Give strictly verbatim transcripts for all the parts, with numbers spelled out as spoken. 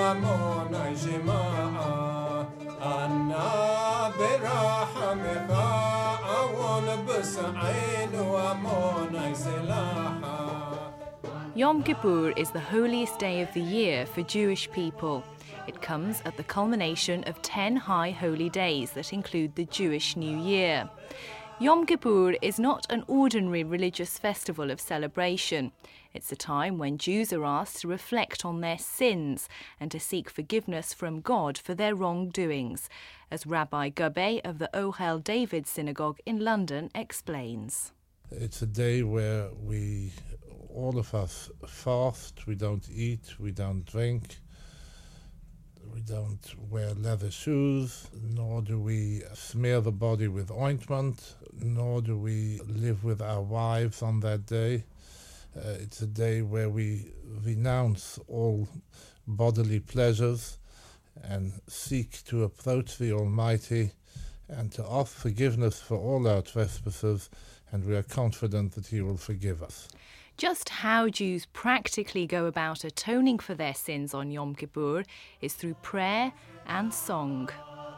Yom Kippur is the holiest day of the year for Jewish people. It comes at the culmination of ten high holy days that include the Jewish New Year. Yom Kippur is not an ordinary religious festival of celebration. It's a time when Jews are asked to reflect on their sins and to seek forgiveness from God for their wrongdoings, as Rabbi Gabe of the Ohel David Synagogue in London explains. It's a day where we, all of us, fast, we don't eat, we don't drink, we don't wear leather shoes, nor do we smear the body with ointment, nor do we live with our wives on that day. Uh, it's a day where we renounce all bodily pleasures and seek to approach the Almighty and to ask forgiveness for all our trespasses, and we are confident that He will forgive us. Just how Jews practically go about atoning for their sins on Yom Kippur is through prayer and song.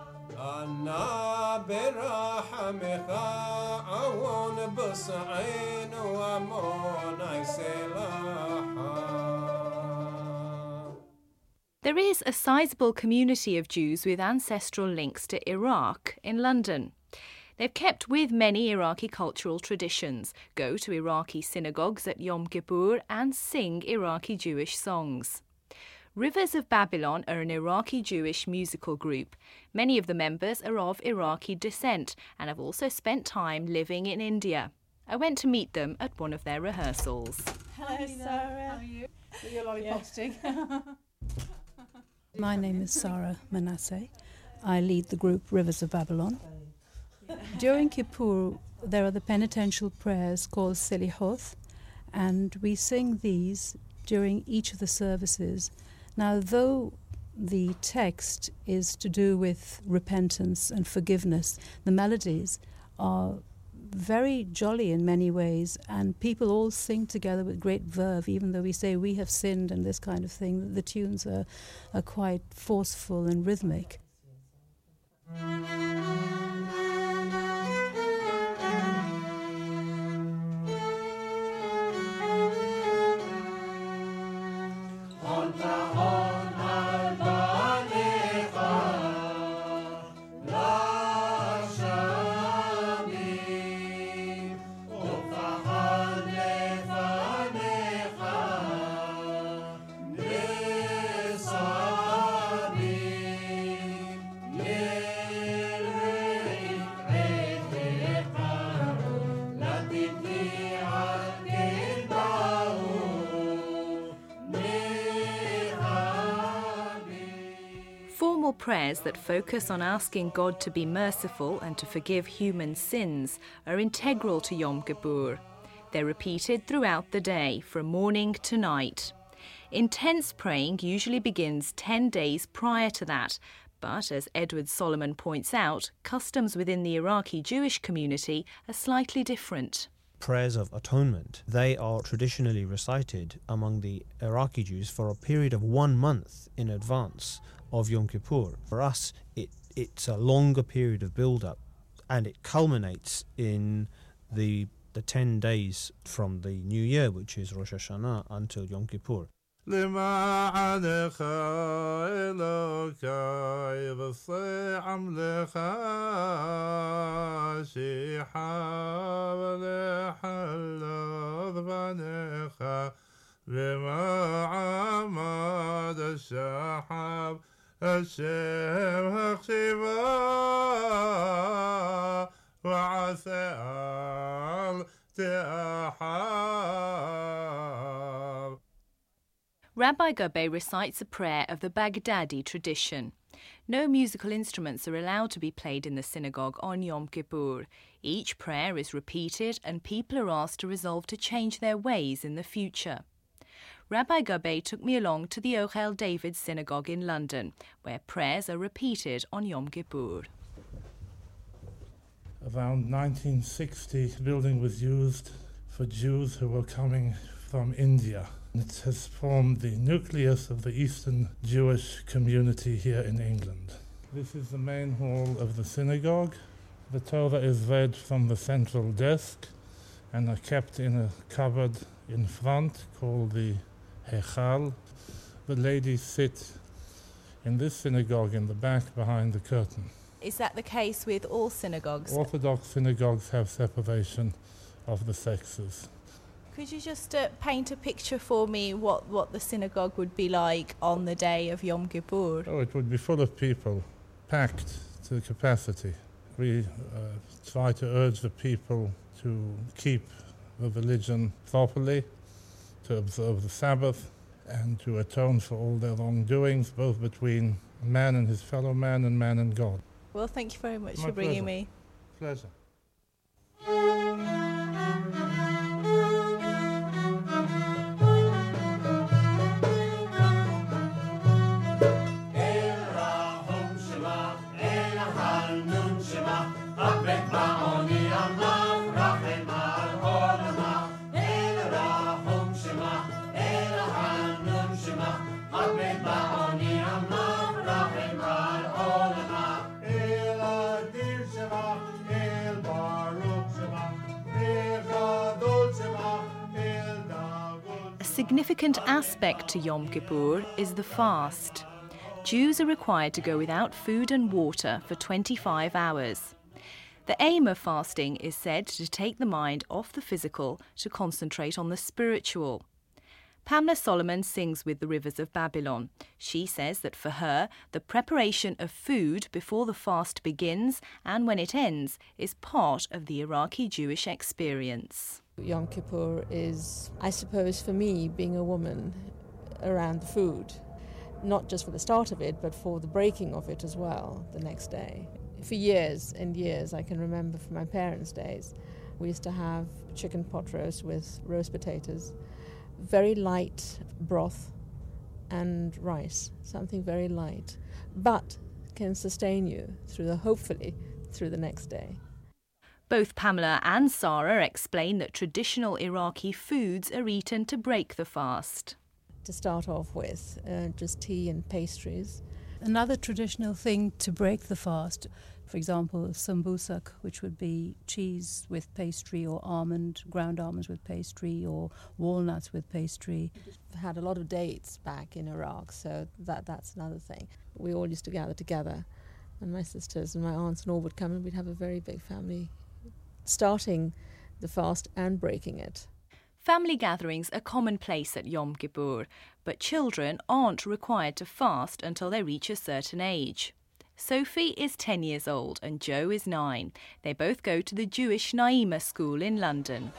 There is a sizable community of Jews with ancestral links to Iraq in London. They've kept with many Iraqi cultural traditions, go to Iraqi synagogues at Yom Kippur and sing Iraqi Jewish songs. Rivers of Babylon are an Iraqi Jewish musical group. Many of the members are of Iraqi descent and have also spent time living in India. I went to meet them at one of their rehearsals. Hello, Sarah. How are you? You're lolliposting. My name is Sarah Manasseh. I lead the group Rivers of Babylon. During Kippur, there are the penitential prayers called Selihoth, and we sing these during each of the services. Now, though the text is to do with repentance and forgiveness, the melodies are very jolly in many ways, and people all sing together with great verve, even though we say we have sinned and this kind of thing. The tunes are, are quite forceful and rhythmic. Formal prayers that focus on asking God to be merciful and to forgive human sins are integral to Yom Kippur. They're repeated throughout the day, from morning to night. Intense praying usually begins ten days prior to that, but as Edward Solomon points out, customs within the Iraqi Jewish community are slightly different. Prayers of atonement, they are traditionally recited among the Iraqi Jews for a period of one month in advance of Yom Kippur. For us, it, it's a longer period of build-up, and it culminates in the the ten days from the New Year, which is Rosh Hashanah, until Yom Kippur. Rabbi Gabe recites a prayer of the Baghdadi tradition. No musical instruments are allowed to be played in the synagogue on Yom Kippur. Each prayer is repeated and people are asked to resolve to change their ways in the future. Rabbi Gabe took me along to the Ohel David Synagogue in London, where prayers are repeated on Yom Kippur. Around nineteen sixty, the building was used for Jews who were coming from India. It has formed the nucleus of the Eastern Jewish community here in England. This is the main hall of the synagogue. The Torah is read from the central desk and are kept in a cupboard in front called the Hechal. The ladies sit in this synagogue in the back behind the curtain. Is that the case with all synagogues? Orthodox synagogues have separation of the sexes. Could you just uh, paint a picture for me what, what the synagogue would be like on the day of Yom Kippur? Oh, it would be full of people, packed to the capacity. We uh, try to urge the people to keep the religion properly, to observe the Sabbath, and to atone for all their wrongdoings, both between man and his fellow man and man and God. Well, thank you very much My for bringing pleasure. me. Pleasure. A significant aspect to Yom Kippur is the fast. Jews are required to go without food and water for twenty-five hours. The aim of fasting is said to take the mind off the physical to concentrate on the spiritual. Pamela Solomon sings with the Rivers of Babylon. She says that for her, the preparation of food before the fast begins and when it ends is part of the Iraqi Jewish experience. Yom Kippur is, I suppose, for me, being a woman, around the food. Not just for the start of it, but for the breaking of it as well, the next day. For years and years, I can remember from my parents' days, we used to have chicken pot roast with roast potatoes, very light broth and rice, something very light, but can sustain you through the, hopefully, through the next day. Both Pamela and Sarah explain that traditional Iraqi foods are eaten to break the fast. To start off with, uh, just tea and pastries. Another traditional thing to break the fast, for example, sambusak, which would be cheese with pastry or almond, ground almonds with pastry or walnuts with pastry. We've had a lot of dates back in Iraq, so that that's another thing. We all used to gather together, and my sisters and my aunts and all would come, and we'd have a very big family, starting the fast and breaking it. Family gatherings are commonplace at Yom Kippur, but children aren't required to fast until they reach a certain age. Sophie is ten years old and Joe is nine. They both go to the Jewish Naima school in London.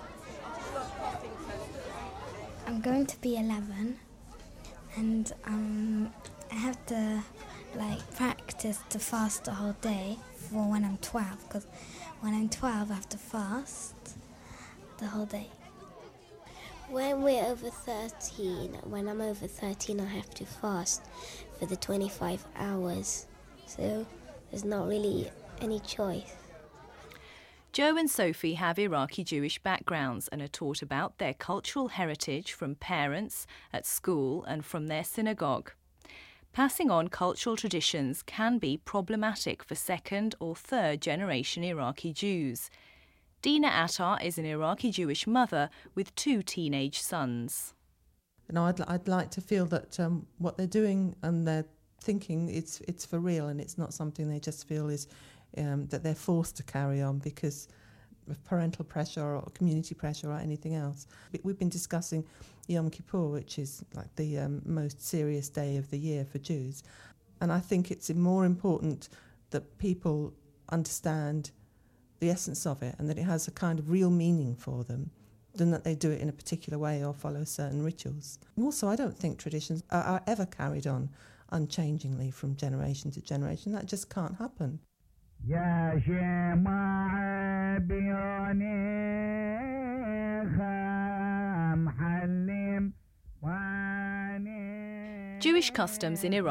I'm going to be eleven, and um, I have to like practice to fast the whole day for when I'm twelve, because when I'm twelve I have to fast the whole day. When we're over thirteen, when I'm over thirteen, I have to fast for the twenty-five hours. So there's not really any choice. Joe and Sophie have Iraqi Jewish backgrounds and are taught about their cultural heritage from parents, at school and from their synagogue. Passing on cultural traditions can be problematic for second or third generation Iraqi Jews. Dina Attar is an Iraqi Jewish mother with two teenage sons. You know, I'd, I'd like to feel that um, what they're doing and they're thinking, it's it's for real, and it's not something they just feel is um, that they're forced to carry on because of parental pressure or community pressure or anything else. We've been discussing Yom Kippur, which is like the um, most serious day of the year for Jews, and I think it's more important that people understand the essence of it and that it has a kind of real meaning for them than that they do it in a particular way or follow certain rituals. And also, I don't think traditions are, are ever carried on unchangingly from generation to generation. That just can't happen. Jewish customs in Iraq